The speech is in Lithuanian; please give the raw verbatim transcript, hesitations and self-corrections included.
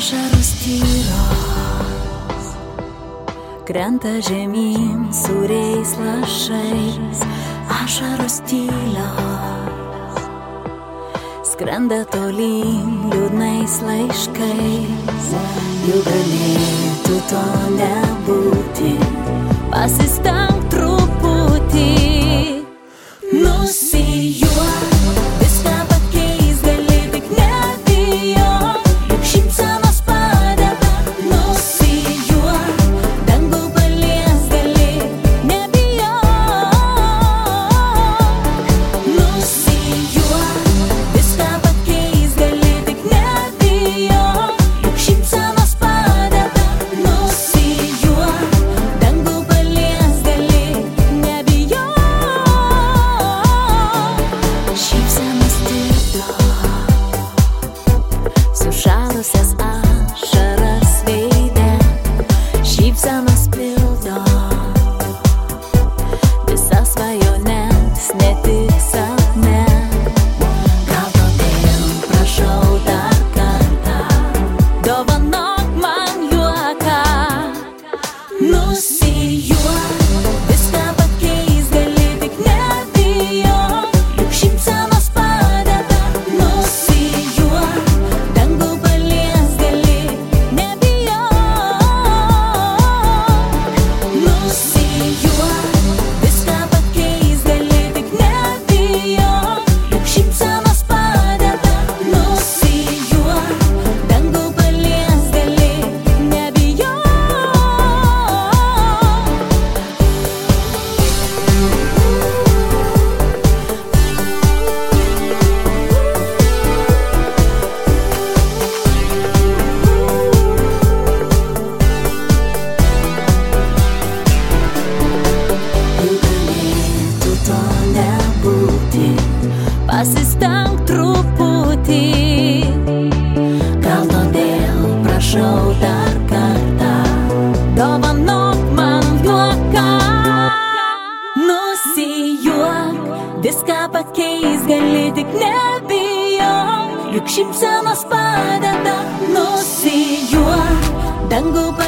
Ašaros tyros krenta žemyn sūriais lašais, ašaros tylios skrenda tolyn liūdnais laiškais. Jau galėtų to nebūti, pasistenk truputį, nusijuok, viską pakeis, gali tik nebijok, juk šypsenos padeda. Nusijuok, dangų palies, gali nebijok. Nusijuok, viską pakeis, gali tik nebijok, juk šypsenos padeda. Nusijuok, dangų palies, gali nebijok. Šypsenos tirdo sušalusias ašaras veide, šypsenos pildo visas svajones, ne tik sapne. Gal todėl prašau dar kartą, dovanok man juoką. Nusijuok, viską pakeis, gali tik nebijok, juk šypsenos padeda. Nusijuok, dangų palies, gali nebijok. Nusijuok, viską pakeis, gali tik nebijok, juk šypsenos padeda. Nusijuok, dangų palies, gali nebijok. Juk galėtų to nebūti, pasistenk truputį. Gal todėl prašau dar kartą, dovanok man juoką. Nusijuok, viską pakeis, gali tik nebijok, juk šypsenos padeda. Nusijuok, dangų palies.